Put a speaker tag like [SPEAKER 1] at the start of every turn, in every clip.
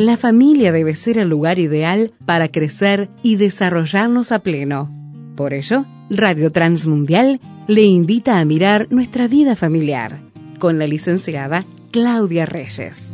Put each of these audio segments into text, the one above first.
[SPEAKER 1] la familia debe ser el lugar ideal para crecer y desarrollarnos a pleno. Por ello, Radio Transmundial le invita a mirar nuestra vida familiar con la licenciada Claudia Reyes.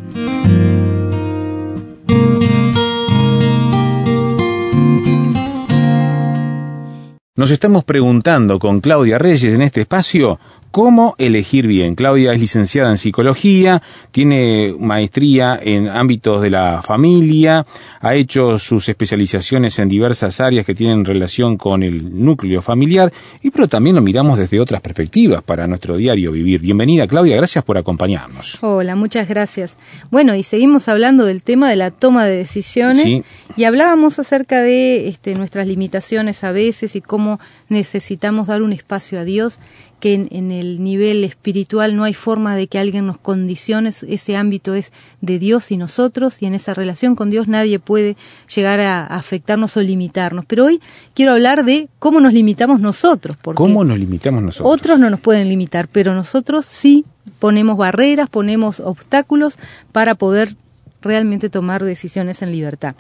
[SPEAKER 2] Nos estamos preguntando con Claudia Reyes en este espacio cómo elegir bien. Claudia es licenciada en psicología, tiene maestría en ámbitos de la familia, ha hecho sus especializaciones en diversas áreas que tienen relación con el núcleo familiar, pero también lo miramos desde otras perspectivas para nuestro diario vivir. Bienvenida, Claudia, gracias por acompañarnos.
[SPEAKER 3] Hola, muchas gracias. Bueno, y seguimos hablando del tema de la toma de decisiones, sí. Y hablábamos acerca de nuestras limitaciones a veces y cómo necesitamos dar un espacio a Dios, que en el nivel espiritual no hay forma de que alguien nos condicione, ese ámbito es de Dios y nosotros, y en esa relación con Dios nadie puede llegar a afectarnos o limitarnos. Pero hoy quiero hablar de cómo nos limitamos nosotros. Porque
[SPEAKER 2] ¿cómo nos limitamos nosotros?
[SPEAKER 3] Otros no nos pueden limitar, pero nosotros sí ponemos barreras, ponemos obstáculos para poder realmente tomar decisiones en libertad.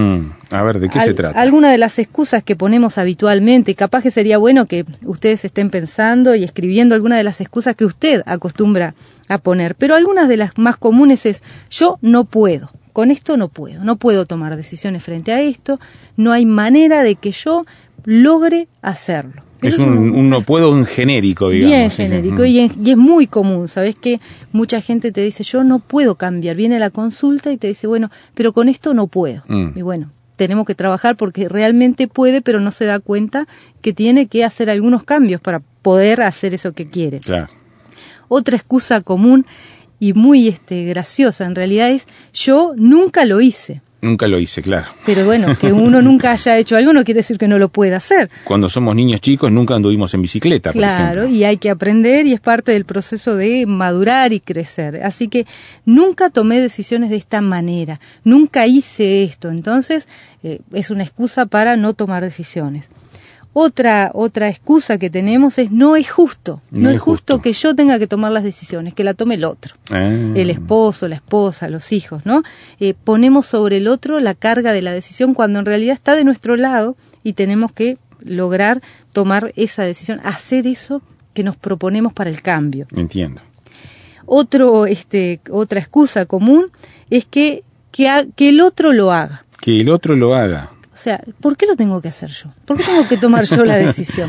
[SPEAKER 2] A ver, ¿de qué se trata?
[SPEAKER 3] Alguna de las excusas que ponemos habitualmente, capaz que sería bueno que ustedes estén pensando y escribiendo alguna de las excusas que usted acostumbra a poner, pero algunas de las más comunes es: yo no puedo, con esto no puedo tomar decisiones frente a esto, no hay manera de que yo logre hacerlo.
[SPEAKER 2] Es un no puedo en genérico, digamos.
[SPEAKER 3] Bien genérico, y es muy común, ¿sabes? Que mucha gente te dice, yo no puedo cambiar, viene a la consulta y te dice, bueno, pero con esto no puedo. Y bueno, tenemos que trabajar porque realmente puede, pero no se da cuenta que tiene que hacer algunos cambios para poder hacer eso que quiere.
[SPEAKER 2] Claro.
[SPEAKER 3] Otra excusa común y muy graciosa en realidad es, yo nunca lo hice.
[SPEAKER 2] Nunca lo hice, claro.
[SPEAKER 3] Pero bueno, que uno nunca haya hecho algo no quiere decir que no lo pueda hacer.
[SPEAKER 2] Cuando somos niños chicos nunca anduvimos en bicicleta, por ejemplo.
[SPEAKER 3] Claro, y hay que aprender y es parte del proceso de madurar y crecer. Así que nunca tomé decisiones de esta manera, nunca hice esto. Entonces es una excusa para no tomar decisiones. Otra excusa que tenemos es no es justo. No es justo que yo tenga que tomar las decisiones, que la tome el otro. El esposo, la esposa, los hijos, ¿no? Ponemos sobre el otro la carga de la decisión cuando en realidad está de nuestro lado y tenemos que lograr tomar esa decisión, hacer eso que nos proponemos para el cambio.
[SPEAKER 2] Entiendo.
[SPEAKER 3] Otra excusa común es que el otro lo haga.
[SPEAKER 2] Que el otro lo haga.
[SPEAKER 3] O sea, ¿por qué lo tengo que hacer yo? ¿Por qué tengo que tomar yo la decisión?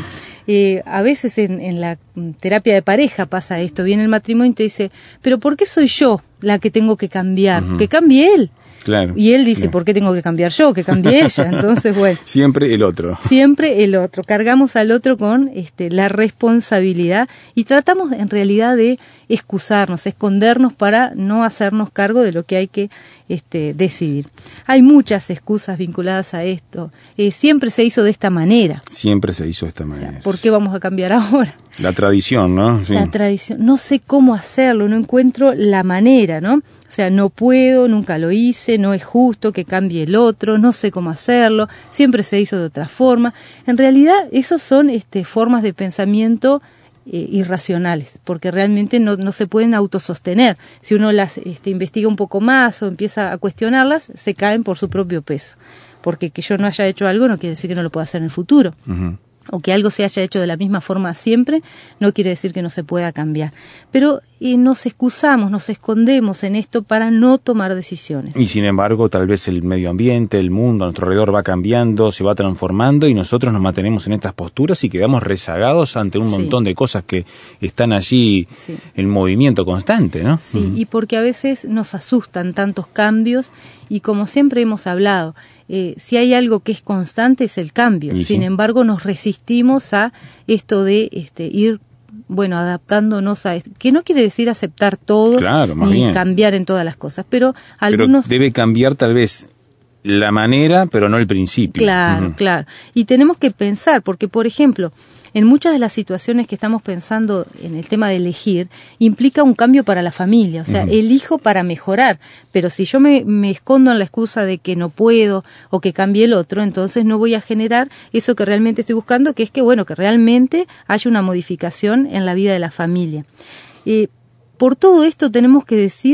[SPEAKER 3] A veces en la terapia de pareja pasa esto, viene el matrimonio y te dice, pero ¿por qué soy yo la que tengo que cambiar? Que cambie él.
[SPEAKER 2] Claro.
[SPEAKER 3] Y él dice,
[SPEAKER 2] Claro.
[SPEAKER 3] ¿por qué tengo que cambiar yo? Que cambie ella. Entonces, bueno.
[SPEAKER 2] Siempre el otro.
[SPEAKER 3] Siempre el otro. Cargamos al otro con la responsabilidad y tratamos en realidad de excusarnos, escondernos para no hacernos cargo de lo que hay que decidir. Hay muchas excusas vinculadas a esto. Siempre se hizo de esta manera.
[SPEAKER 2] Siempre se hizo de esta manera.
[SPEAKER 3] O sea, ¿por qué vamos a cambiar ahora?
[SPEAKER 2] La tradición, ¿no? Sí.
[SPEAKER 3] La tradición. No sé cómo hacerlo, no encuentro la manera, ¿no? O sea, no puedo, nunca lo hice, no es justo que cambie el otro, no sé cómo hacerlo, siempre se hizo de otra forma. En realidad, esos son formas de pensamiento irracionales, porque realmente no se pueden autosostener. Si uno las investiga un poco más o empieza a cuestionarlas, se caen por su propio peso. Porque que yo no haya hecho algo no quiere decir que no lo pueda hacer en el futuro. Uh-huh. O que algo se haya hecho de la misma forma siempre, no quiere decir que no se pueda cambiar. Pero nos excusamos, nos escondemos en esto para no tomar decisiones.
[SPEAKER 2] Y sin embargo, tal vez el medio ambiente, el mundo a nuestro alrededor va cambiando, se va transformando y nosotros nos mantenemos en estas posturas y quedamos rezagados ante un montón de cosas que están allí en movimiento constante, ¿no?
[SPEAKER 3] Sí, y porque a veces nos asustan tantos cambios y como siempre hemos hablado, si hay algo que es constante es el cambio. Sin embargo, nos resistimos a esto de ir, adaptándonos a esto, que no quiere decir aceptar todo ni cambiar en todas las cosas, pero algunos...
[SPEAKER 2] Pero debe cambiar tal vez la manera, pero no el principio.
[SPEAKER 3] Claro, claro. Y tenemos que pensar, porque por ejemplo, en muchas de las situaciones que estamos pensando en el tema de elegir, implica un cambio para la familia, o sea, elijo para mejorar, pero si yo me escondo en la excusa de que no puedo o que cambie el otro, entonces no voy a generar eso que realmente estoy buscando, que es que realmente haya una modificación en la vida de la familia. Por todo esto tenemos que decir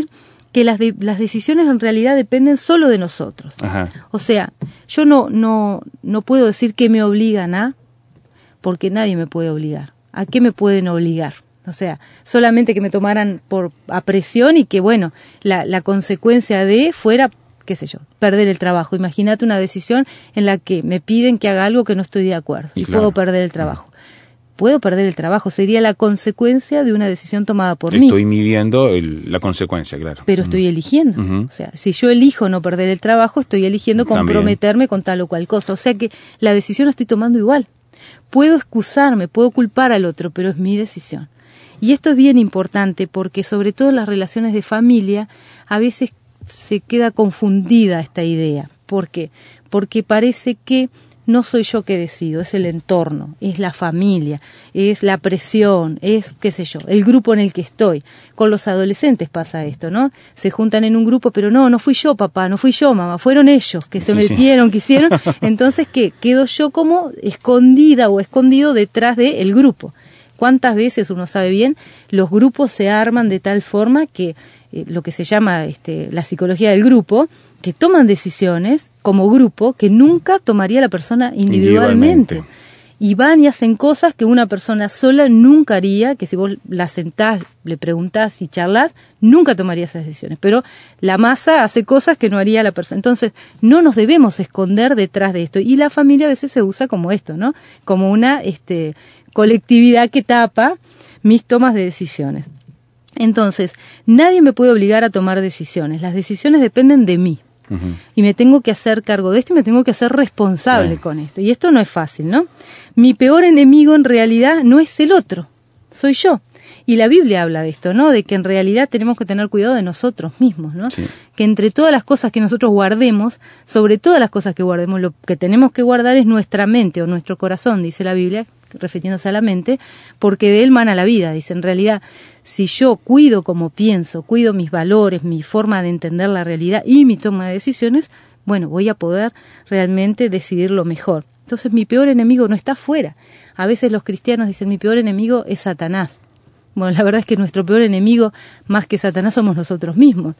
[SPEAKER 3] que las decisiones en realidad dependen solo de nosotros.
[SPEAKER 2] Ajá.
[SPEAKER 3] O sea, yo no puedo decir que me obligan a, porque nadie me puede obligar. ¿A qué me pueden obligar? O sea, solamente que me tomaran a presión y que, bueno, la consecuencia de fuera, qué sé yo, perder el trabajo. Imagínate una decisión en la que me piden que haga algo que no estoy de acuerdo y
[SPEAKER 2] claro,
[SPEAKER 3] puedo perder el trabajo. Puedo perder el trabajo, sería la consecuencia de una decisión tomada por mí.
[SPEAKER 2] Estoy midiendo la consecuencia, claro.
[SPEAKER 3] Pero estoy eligiendo.
[SPEAKER 2] Uh-huh.
[SPEAKER 3] O sea, si yo elijo no perder el trabajo, estoy eligiendo comprometerme con tal o cual cosa. O sea que la decisión la estoy tomando igual. Puedo excusarme, puedo culpar al otro, pero es mi decisión. Y esto es bien importante porque sobre todo en las relaciones de familia a veces se queda confundida esta idea. ¿Por qué? Porque parece que no soy yo que decido, es el entorno, es la familia, es la presión, es, qué sé yo, el grupo en el que estoy. Con los adolescentes pasa esto, ¿no? Se juntan en un grupo, pero no fui yo, papá, no fui yo, mamá, fueron ellos que se metieron, que hicieron. Entonces, ¿qué? Quedo yo como escondida o escondido detrás del grupo. ¿Cuántas veces, uno sabe bien, los grupos se arman de tal forma que lo que se llama la psicología del grupo, que toman decisiones como grupo que nunca tomaría la persona individualmente. Y van y hacen cosas que una persona sola nunca haría, que si vos la sentás, le preguntás y charlás, nunca tomaría esas decisiones. Pero la masa hace cosas que no haría la persona. Entonces, no nos debemos esconder detrás de esto. Y la familia a veces se usa como esto, ¿no? Como una colectividad que tapa mis tomas de decisiones. Entonces, nadie me puede obligar a tomar decisiones. Las decisiones dependen de mí. Uh-huh. Y me tengo que hacer cargo de esto y me tengo que hacer responsable con esto. Y esto no es fácil, ¿no? Mi peor enemigo en realidad no es el otro, soy yo. Y la Biblia habla de esto, ¿no? De que en realidad tenemos que tener cuidado de nosotros mismos, ¿no? Sí. Que entre todas las cosas que nosotros guardemos, sobre todas las cosas que guardemos, lo que tenemos que guardar es nuestra mente o nuestro corazón, dice la Biblia, refiriéndose a la mente, porque de él mana la vida. Dice, en realidad, si yo cuido como pienso, cuido mis valores, mi forma de entender la realidad y mi toma de decisiones, bueno, voy a poder realmente decidir lo mejor. Entonces, mi peor enemigo no está afuera. A veces los cristianos dicen, mi peor enemigo es Satanás. Bueno, la verdad es que nuestro peor enemigo, más que Satanás, somos nosotros mismos.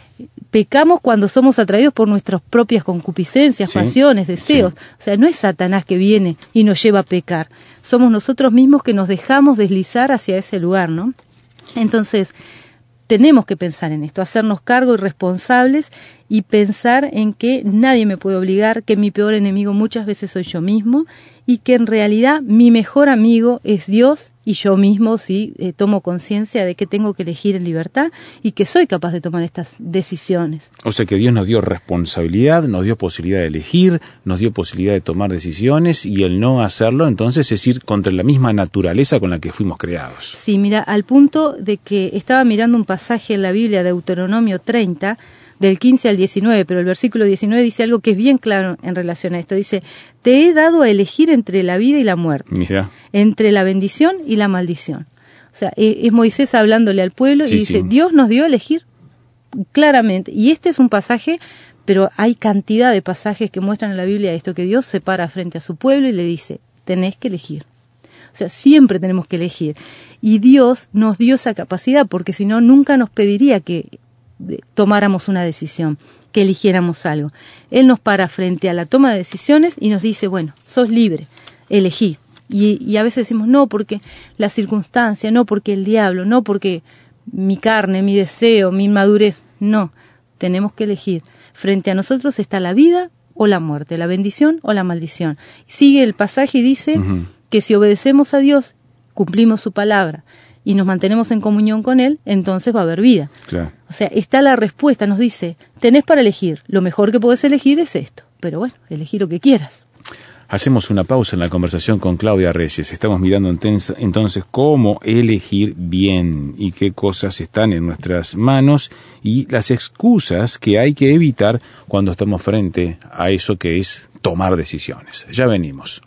[SPEAKER 3] Pecamos cuando somos atraídos por nuestras propias concupiscencias, pasiones, deseos. Sí. O sea, no es Satanás que viene y nos lleva a pecar. Somos nosotros mismos que nos dejamos deslizar hacia ese lugar, ¿no? Entonces, tenemos que pensar en esto, hacernos cargo y responsables y pensar en que nadie me puede obligar, que mi peor enemigo muchas veces soy yo mismo y que en realidad mi mejor amigo es Dios y yo mismo sí tomo conciencia de que tengo que elegir en libertad y que soy capaz de tomar estas decisiones.
[SPEAKER 2] O sea que Dios nos dio responsabilidad, nos dio posibilidad de elegir, nos dio posibilidad de tomar decisiones y el no hacerlo entonces es ir contra la misma naturaleza con la que fuimos creados.
[SPEAKER 3] Sí, mira, al punto de que estaba mirando un pasaje en la Biblia de Deuteronomio 30, del 15 al 19, pero el versículo 19 dice algo que es bien claro en relación a esto. Dice, te he dado a elegir entre la vida y la muerte,
[SPEAKER 2] mira,
[SPEAKER 3] entre la bendición y la maldición. O sea, es Moisés hablándole al pueblo y dice, Dios nos dio a elegir claramente. Y este es un pasaje, pero hay cantidad de pasajes que muestran en la Biblia esto, que Dios se para frente a su pueblo y le dice, tenés que elegir. O sea, siempre tenemos que elegir. Y Dios nos dio esa capacidad, porque si no, nunca nos pediría que tomáramos una decisión, que eligiéramos algo. Él nos para frente a la toma de decisiones y nos dice, bueno, sos libre, elegí. Y a veces decimos, no, porque la circunstancia, no, porque el diablo, no, porque mi carne, mi deseo, mi inmadurez. No, tenemos que elegir. Frente a nosotros está la vida o la muerte, la bendición o la maldición. Sigue el pasaje y dice que si obedecemos a Dios, cumplimos su palabra y nos mantenemos en comunión con Él, entonces va a haber vida.
[SPEAKER 2] Claro.
[SPEAKER 3] O sea, está la respuesta, nos dice, tenés para elegir, lo mejor que podés elegir es esto, pero bueno, elegí lo que quieras.
[SPEAKER 2] Hacemos una pausa en la conversación con Claudia Reyes. Estamos mirando entonces cómo elegir bien y qué cosas están en nuestras manos y las excusas que hay que evitar cuando estamos frente a eso que es tomar decisiones. Ya venimos.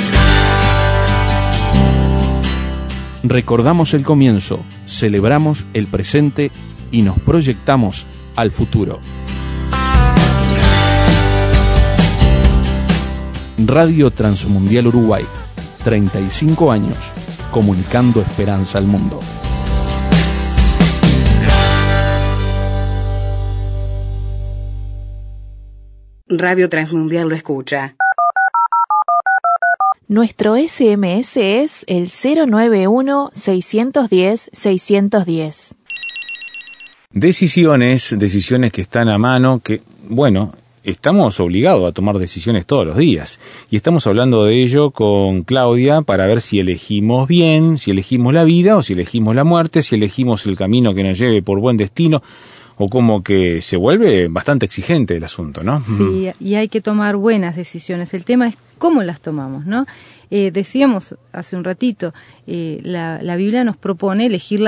[SPEAKER 4] Recordamos el comienzo, celebramos el presente y nos proyectamos al futuro. Radio Transmundial Uruguay, 35 años, comunicando esperanza al mundo.
[SPEAKER 1] Radio Transmundial lo escucha.
[SPEAKER 5] Nuestro SMS es el 091-610-610.
[SPEAKER 2] Decisiones que están a mano, que, bueno, estamos obligados a tomar decisiones todos los días. Y estamos hablando de ello con Claudia para ver si elegimos bien, si elegimos la vida o si elegimos la muerte, si elegimos el camino que nos lleve por buen destino, o como que se vuelve bastante exigente el asunto, ¿no?
[SPEAKER 3] Sí, y hay que tomar buenas decisiones. El tema es cómo las tomamos, ¿no? Decíamos hace un ratito, la Biblia nos propone elegir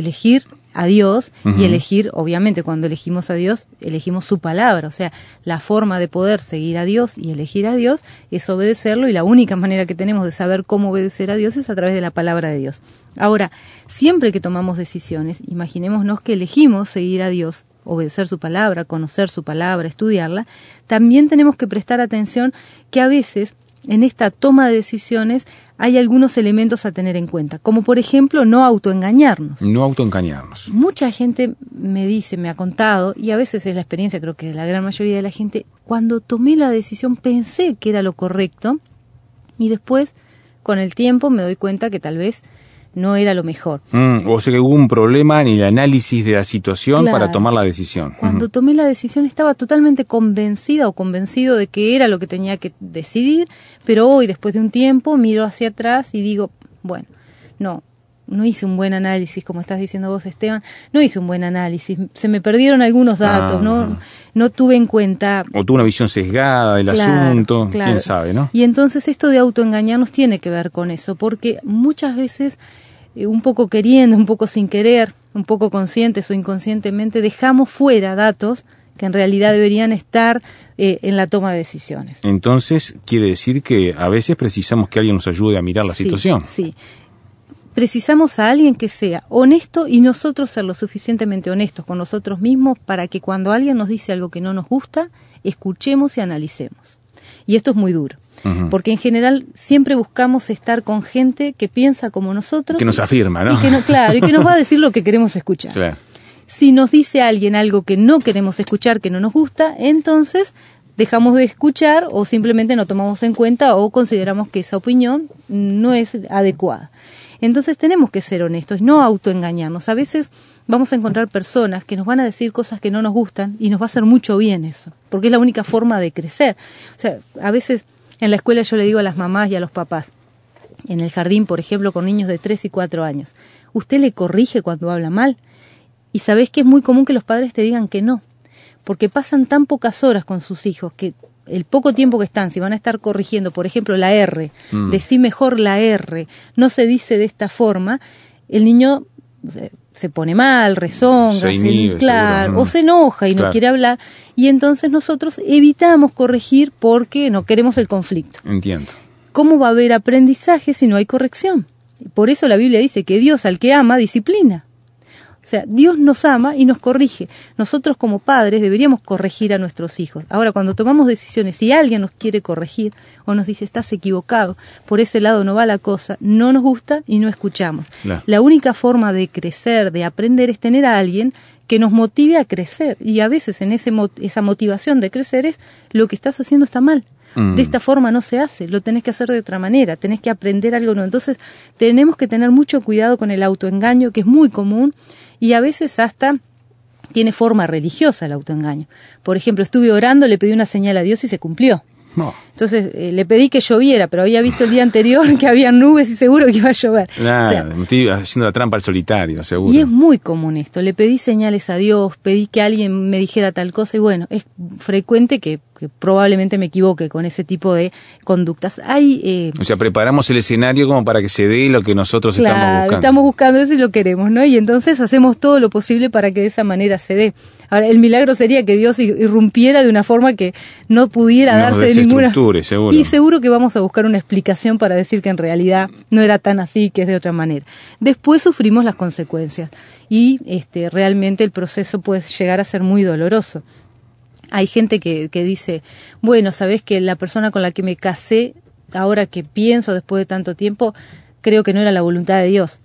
[SPEAKER 3] a Dios y elegir, obviamente, cuando elegimos a Dios, elegimos su palabra. O sea, la forma de poder seguir a Dios y elegir a Dios es obedecerlo, y la única manera que tenemos de saber cómo obedecer a Dios es a través de la palabra de Dios. Ahora, siempre que tomamos decisiones, imaginémonos que elegimos seguir a Dios, obedecer su palabra, conocer su palabra, estudiarla, también tenemos que prestar atención que a veces en esta toma de decisiones hay algunos elementos a tener en cuenta, como por ejemplo no autoengañarnos.
[SPEAKER 2] No autoengañarnos.
[SPEAKER 3] Mucha gente me ha contado, y a veces es la experiencia, creo que de la gran mayoría de la gente, cuando tomé la decisión pensé que era lo correcto y después con el tiempo me doy cuenta que tal vez no era lo mejor.
[SPEAKER 2] O sea que hubo un problema en el análisis de la situación, claro, para tomar la decisión.
[SPEAKER 3] Cuando tomé la decisión estaba totalmente convencida o convencido de que era lo que tenía que decidir, pero hoy, después de un tiempo, miro hacia atrás y digo, bueno, no hice un buen análisis, como estás diciendo vos, Esteban, no hice un buen análisis, se me perdieron algunos datos, no tuve en cuenta... O
[SPEAKER 2] tuve una visión sesgada del asunto, claro. Quién sabe, ¿no?
[SPEAKER 3] Y entonces esto de autoengañarnos tiene que ver con eso, porque muchas veces, un poco queriendo, un poco sin querer, un poco conscientes o inconscientemente, dejamos fuera datos que en realidad deberían estar en la toma de decisiones.
[SPEAKER 2] Entonces, quiere decir que a veces precisamos que alguien nos ayude a mirar la situación.
[SPEAKER 3] Sí. Precisamos a alguien que sea honesto y nosotros ser lo suficientemente honestos con nosotros mismos para que cuando alguien nos dice algo que no nos gusta, escuchemos y analicemos. Y esto es muy duro, porque en general siempre buscamos estar con gente que piensa como nosotros.
[SPEAKER 2] Que nos afirma, ¿no?
[SPEAKER 3] Y que nos va a decir lo que queremos escuchar.
[SPEAKER 2] Claro.
[SPEAKER 3] Si nos dice alguien algo que no queremos escuchar, que no nos gusta, entonces dejamos de escuchar o simplemente no tomamos en cuenta o consideramos que esa opinión no es adecuada. Entonces tenemos que ser honestos, no autoengañarnos. A veces vamos a encontrar personas que nos van a decir cosas que no nos gustan y nos va a hacer mucho bien eso, porque es la única forma de crecer. O sea, a veces en la escuela yo le digo a las mamás y a los papás, en el jardín, por ejemplo, con niños de 3 y 4 años, ¿usted le corrige cuando habla mal? Y sabés que es muy común que los padres te digan que no, porque pasan tan pocas horas con sus hijos que el poco tiempo que están, si van a estar corrigiendo, por ejemplo, la R, decí mejor la R, no se dice de esta forma, el niño se pone mal, rezonga,
[SPEAKER 2] se inhibe,
[SPEAKER 3] o se enoja y no quiere hablar, y entonces nosotros evitamos corregir porque no queremos el conflicto.
[SPEAKER 2] Entiendo.
[SPEAKER 3] ¿Cómo va a haber aprendizaje si no hay corrección? Por eso la Biblia dice que Dios al que ama disciplina. O sea, Dios nos ama y nos corrige. Nosotros como padres deberíamos corregir a nuestros hijos. Ahora, cuando tomamos decisiones, si alguien nos quiere corregir o nos dice estás equivocado, por ese lado no va la cosa, no nos gusta y no escuchamos. Claro. La única forma de crecer, de aprender, es tener a alguien que nos motive a crecer. Y a veces en esa motivación de crecer es lo que estás haciendo está mal. De esta forma no se hace, lo tenés que hacer de otra manera, tenés que aprender algo nuevo. Entonces tenemos que tener mucho cuidado con el autoengaño, que es muy común y a veces hasta tiene forma religiosa el autoengaño. Por ejemplo, estuve orando, le pedí una señal a Dios y se cumplió. No. Entonces le pedí que lloviera, pero había visto el día anterior que había nubes y seguro que iba a llover.
[SPEAKER 2] Claro, me estoy haciendo la trampa al solitario, seguro.
[SPEAKER 3] Y es muy común esto. Le pedí señales a Dios, pedí que alguien me dijera tal cosa y bueno, es frecuente que probablemente me equivoque con ese tipo de conductas. O
[SPEAKER 2] sea, preparamos el escenario como para que se dé lo que nosotros
[SPEAKER 3] estamos buscando eso y lo queremos, ¿no? Y entonces hacemos todo lo posible para que de esa manera se dé. Ahora, el milagro sería que Dios irrumpiera de una forma que no pudiera darse de ninguna...
[SPEAKER 2] Seguro.
[SPEAKER 3] Y seguro que vamos a buscar una explicación para decir que en realidad no era tan así, que es de otra manera. Después sufrimos las consecuencias y realmente el proceso puede llegar a ser muy doloroso. Hay gente que dice, bueno, sabés que la persona con la que me casé, ahora que pienso después de tanto tiempo, creo que no era la voluntad de Dios.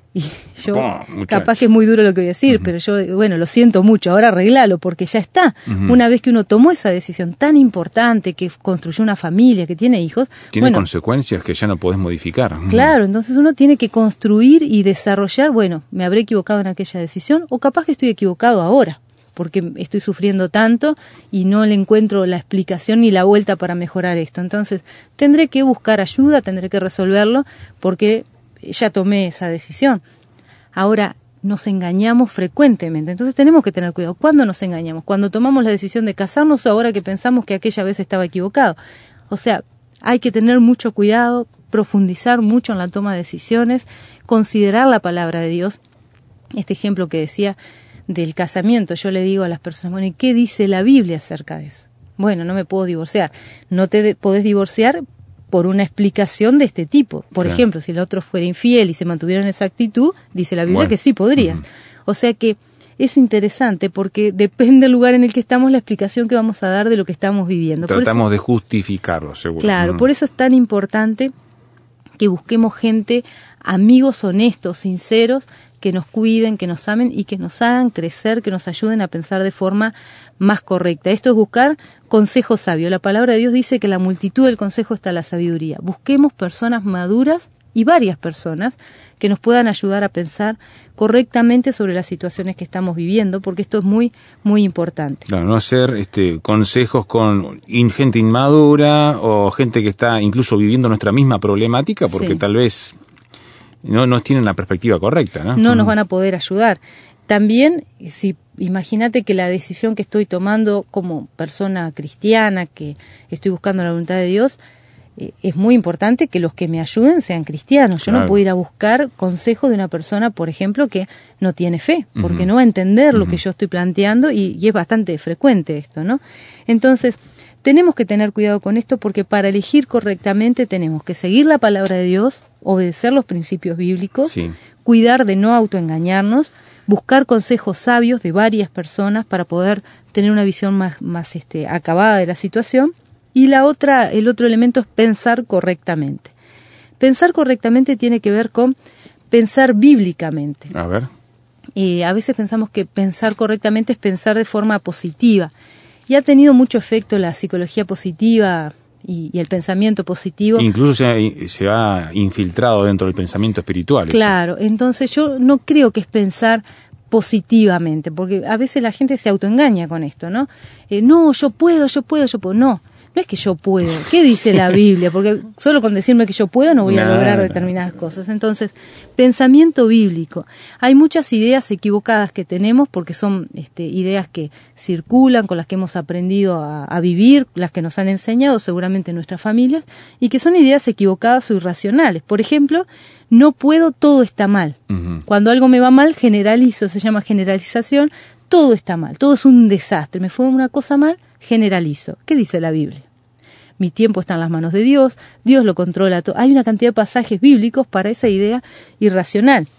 [SPEAKER 3] Y yo,
[SPEAKER 2] muchacho.
[SPEAKER 3] capaz que es muy duro lo que voy a decir, pero yo, bueno, lo siento mucho, ahora arreglalo, porque ya está. Una vez que uno tomó esa decisión tan importante, que construyó una familia, que tiene hijos,
[SPEAKER 2] Tiene consecuencias que ya no podés modificar.
[SPEAKER 3] Claro, entonces uno tiene que construir y desarrollar, bueno, me habré equivocado en aquella decisión, o capaz que estoy equivocado ahora, porque estoy sufriendo tanto y no le encuentro la explicación ni la vuelta para mejorar esto. Entonces, tendré que buscar ayuda, tendré que resolverlo, porque ya tomé esa decisión. Ahora, nos engañamos frecuentemente, entonces tenemos que tener cuidado. ¿Cuándo nos engañamos? Cuando tomamos la decisión de casarnos, o ahora que pensamos que aquella vez estaba equivocado. O sea, hay que tener mucho cuidado, profundizar mucho en la toma de decisiones, considerar la palabra de Dios. Este ejemplo que decía del casamiento, yo le digo a las personas, bueno, ¿y qué dice la Biblia acerca de eso? Bueno, no me puedo divorciar. No te podés divorciar por una explicación de este tipo. Por ejemplo, si el otro fuera infiel y se mantuviera en esa actitud, dice la Biblia que sí podrías. O sea que es interesante porque depende del lugar en el que estamos, la explicación que vamos a dar de lo que estamos viviendo.
[SPEAKER 2] Tratamos de justificarlo, seguro.
[SPEAKER 3] Claro, por eso es tan importante que busquemos gente, amigos honestos, sinceros, que nos cuiden, que nos amen y que nos hagan crecer, que nos ayuden a pensar de forma más correcta. Esto es buscar consejo sabio. La palabra de Dios dice que la multitud del consejo está la sabiduría. Busquemos personas maduras y varias personas que nos puedan ayudar a pensar correctamente sobre las situaciones que estamos viviendo, porque esto es muy, muy importante.
[SPEAKER 2] Claro, no hacer consejos con gente inmadura o gente que está incluso viviendo nuestra misma problemática, porque tal vez no tienen la perspectiva correcta, ¿no?
[SPEAKER 3] No nos van a poder ayudar. También, si imagínate que la decisión que estoy tomando como persona cristiana, que estoy buscando la voluntad de Dios, es muy importante que los que me ayuden sean cristianos. Yo no puedo ir a buscar consejo de una persona, por ejemplo, que no tiene fe, porque no va a entender lo que yo estoy planteando y es bastante frecuente esto, ¿no? Entonces, tenemos que tener cuidado con esto porque para elegir correctamente tenemos que seguir la palabra de Dios, obedecer los principios bíblicos, cuidar de no autoengañarnos, buscar consejos sabios de varias personas para poder tener una visión más acabada de la situación. Y el otro elemento es pensar correctamente. Pensar correctamente tiene que ver con pensar bíblicamente.
[SPEAKER 2] A ver.
[SPEAKER 3] A veces pensamos que pensar correctamente es pensar de forma positiva. Y ha tenido mucho efecto la psicología positiva y el pensamiento positivo.
[SPEAKER 2] Incluso se ha infiltrado dentro del pensamiento espiritual.
[SPEAKER 3] Claro, entonces yo no creo que es pensar positivamente, porque a veces la gente se autoengaña con esto, ¿no? No, yo puedo. No es que yo puedo. ¿Qué dice la Biblia? Porque solo con decirme que yo puedo no voy a lograr determinadas cosas. Entonces, pensamiento bíblico. Hay muchas ideas equivocadas que tenemos porque son ideas que circulan, con las que hemos aprendido a vivir, las que nos han enseñado seguramente en nuestras familias, y que son ideas equivocadas o irracionales. Por ejemplo, no puedo, todo está mal. Cuando algo me va mal, generalizo, se llama generalización, todo está mal, todo es un desastre. Me fue una cosa mal, generalizo. ¿Qué dice la Biblia? Mi tiempo está en las manos de Dios, Dios lo controla todo. Hay una cantidad de pasajes bíblicos para esa idea irracional.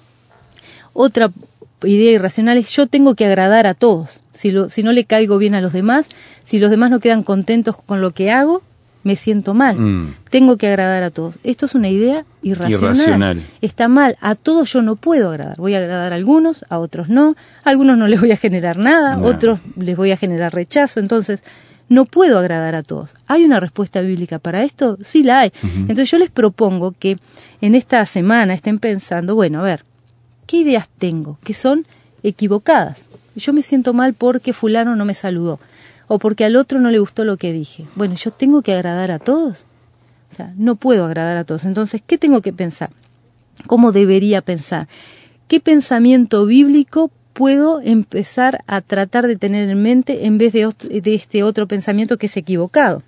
[SPEAKER 3] Otra idea irracional es yo tengo que agradar a todos. Si no le caigo bien a los demás, si los demás no quedan contentos con lo que hago, me siento mal. Tengo que agradar a todos. Esto es una idea irracional. Está mal. A todos yo no puedo agradar. Voy a agradar a algunos, a otros no. A algunos no les voy a generar nada, otros les voy a generar rechazo. Entonces, no puedo agradar a todos. ¿Hay una respuesta bíblica para esto? Sí la hay. Entonces yo les propongo que en esta semana estén pensando, bueno, a ver, ¿qué ideas tengo que son equivocadas? Yo me siento mal porque fulano no me saludó o porque al otro no le gustó lo que dije. Bueno, ¿yo tengo que agradar a todos? O sea, no puedo agradar a todos. Entonces, ¿qué tengo que pensar? ¿Cómo debería pensar? ¿Qué pensamiento bíblico puedo empezar a tratar de tener en mente en vez de este otro pensamiento que es equivocado?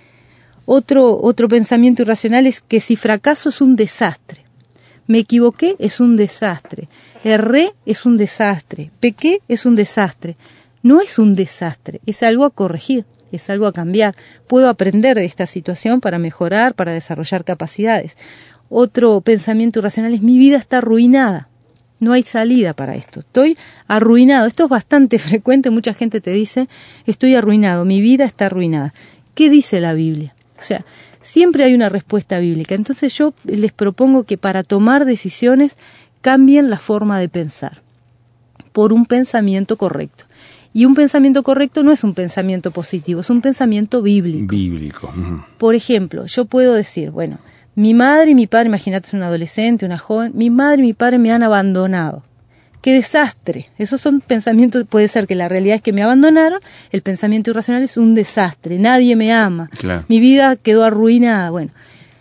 [SPEAKER 3] Otro pensamiento irracional es que si fracaso es un desastre. Me equivoqué es un desastre. Erré es un desastre. Pequé es un desastre. No es un desastre, es algo a corregir, es algo a cambiar. Puedo aprender de esta situación para mejorar, para desarrollar capacidades. Otro pensamiento irracional es mi vida está arruinada. No hay salida para esto. Estoy arruinado. Esto es bastante frecuente. Mucha gente te dice, estoy arruinado, mi vida está arruinada. ¿Qué dice la Biblia? O sea, siempre hay una respuesta bíblica. Entonces yo les propongo que para tomar decisiones cambien la forma de pensar por un pensamiento correcto. Y un pensamiento correcto no es un pensamiento positivo, es un pensamiento bíblico.
[SPEAKER 2] Bíblico.
[SPEAKER 3] Por ejemplo, yo puedo decir, bueno, mi madre y mi padre, imagínate, es un adolescente, una joven, mi madre y mi padre me han abandonado. ¡Qué desastre! Esos son pensamientos, puede ser que la realidad es que me abandonaron, el pensamiento irracional es un desastre, nadie me ama,
[SPEAKER 2] Claro.
[SPEAKER 3] Mi vida quedó arruinada. Bueno,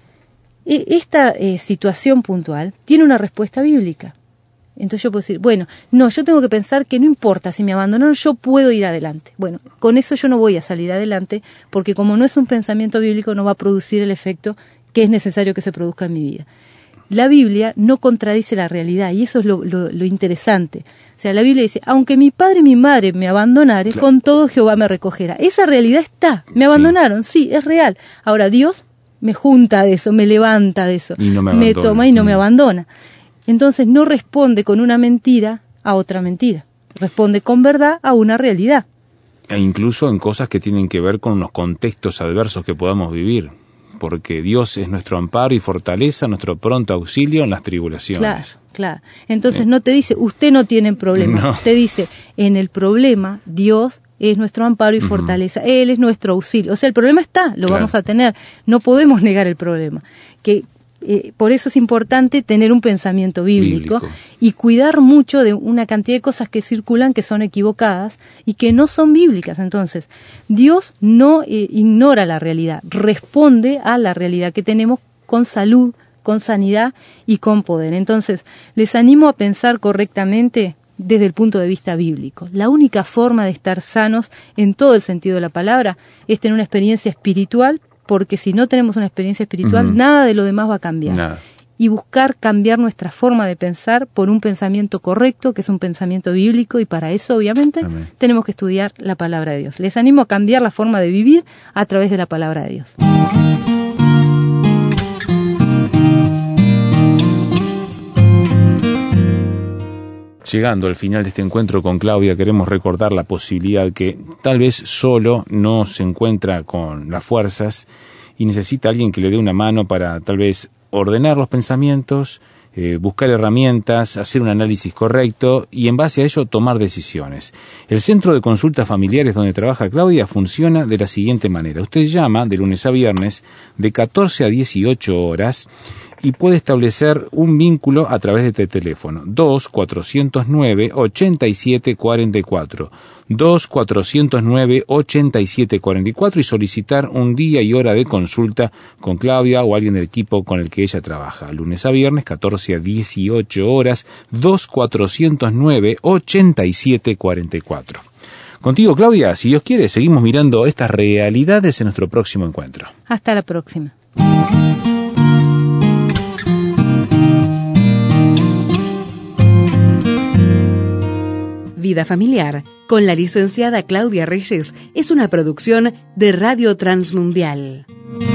[SPEAKER 3] esta situación puntual tiene una respuesta bíblica. Entonces yo puedo decir, bueno, no, yo tengo que pensar que no importa si me abandonaron, yo puedo ir adelante. Bueno, con eso yo no voy a salir adelante, porque como no es un pensamiento bíblico, no va a producir el efecto que es necesario que se produzca en mi vida. La Biblia no contradice la realidad, y eso es lo interesante. O sea, la Biblia dice, aunque mi padre y mi madre me abandonaren,
[SPEAKER 2] Claro.
[SPEAKER 3] con todo Jehová me recogerá. Esa realidad está, me abandonaron, sí, es real. Ahora Dios me junta de eso, me levanta de eso,
[SPEAKER 2] Y no me
[SPEAKER 3] me
[SPEAKER 2] abandona.
[SPEAKER 3] toma y no me abandona. Entonces no responde con una mentira a otra mentira, responde con verdad a una realidad.
[SPEAKER 2] E incluso en cosas que tienen que ver con los contextos adversos que podamos vivir, porque Dios es nuestro amparo y fortaleza, nuestro pronto auxilio en las tribulaciones.
[SPEAKER 3] Claro, claro. Entonces no te dice, usted no tiene problema,
[SPEAKER 2] No.
[SPEAKER 3] te dice, en el problema Dios es nuestro amparo y fortaleza, Él es nuestro auxilio. O sea, el problema está, lo
[SPEAKER 2] Claro.
[SPEAKER 3] vamos a tener, no podemos negar el problema. Por eso es importante tener un pensamiento bíblico y cuidar mucho de una cantidad de cosas que circulan que son equivocadas y que no son bíblicas. Entonces, Dios no ignora la realidad, responde a la realidad que tenemos con salud, con sanidad y con poder. Entonces, les animo a pensar correctamente desde el punto de vista bíblico. La única forma de estar sanos en todo el sentido de la palabra es tener una experiencia espiritual, porque si no tenemos una experiencia espiritual, nada de lo demás va a cambiar.
[SPEAKER 2] Nada.
[SPEAKER 3] Y buscar cambiar nuestra forma de pensar por un pensamiento correcto, que es un pensamiento bíblico, y para eso, obviamente,
[SPEAKER 2] Amén.
[SPEAKER 3] tenemos que estudiar la palabra de Dios. Les animo a cambiar la forma de vivir a través de la palabra de Dios.
[SPEAKER 2] Llegando al final de este encuentro con Claudia, queremos recordar la posibilidad que tal vez solo no se encuentra con las fuerzas y necesita alguien que le dé una mano para tal vez ordenar los pensamientos, buscar herramientas, hacer un análisis correcto y en base a ello tomar decisiones. El Centro de Consultas Familiares donde trabaja Claudia funciona de la siguiente manera. Usted llama de lunes a viernes de 14 a 18 horas y puede establecer un vínculo a través de este teléfono 2-409-8744 2-409-8744 y solicitar un día y hora de consulta con Claudia o alguien del equipo con el que ella trabaja. Lunes a viernes, 14 a 18 horas, 2-409-8744. Contigo, Claudia, si Dios quiere, seguimos mirando estas realidades en nuestro próximo encuentro.
[SPEAKER 3] Hasta la próxima.
[SPEAKER 1] Vida Familiar, con la licenciada Claudia Reyes, es una producción de Radio Transmundial.